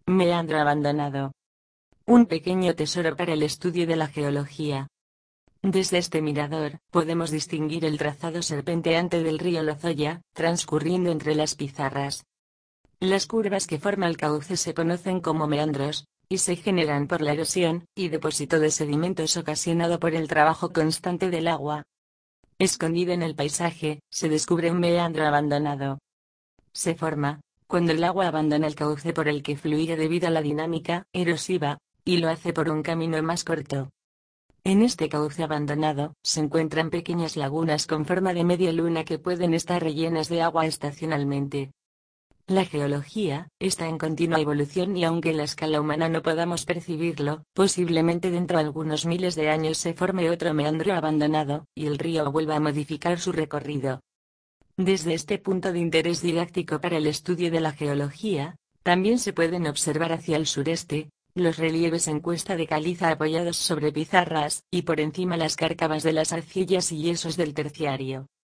Meandro abandonado. Un pequeño tesoro para el estudio de la geología. Desde este mirador, podemos distinguir el trazado serpenteante del río Lozoya, transcurriendo entre las pizarras. Las curvas que forma el cauce se conocen como meandros, y se generan por la erosión y depósito de sedimentos ocasionado por el trabajo constante del agua. Escondido en el paisaje, se descubre un meandro abandonado. Se forma cuando el agua abandona el cauce por el que fluía debido a la dinámica erosiva, y lo hace por un camino más corto. En este cauce abandonado, se encuentran pequeñas lagunas con forma de media luna que pueden estar rellenas de agua estacionalmente. La geología está en continua evolución y aunque en la escala humana no podamos percibirlo, posiblemente dentro de algunos miles de años se forme otro meandro abandonado, y el río vuelva a modificar su recorrido. Desde este punto de interés didáctico para el estudio de la geología, también se pueden observar hacia el sureste, los relieves en cuesta de caliza apoyados sobre pizarras, y por encima las cárcavas de las arcillas y yesos del terciario.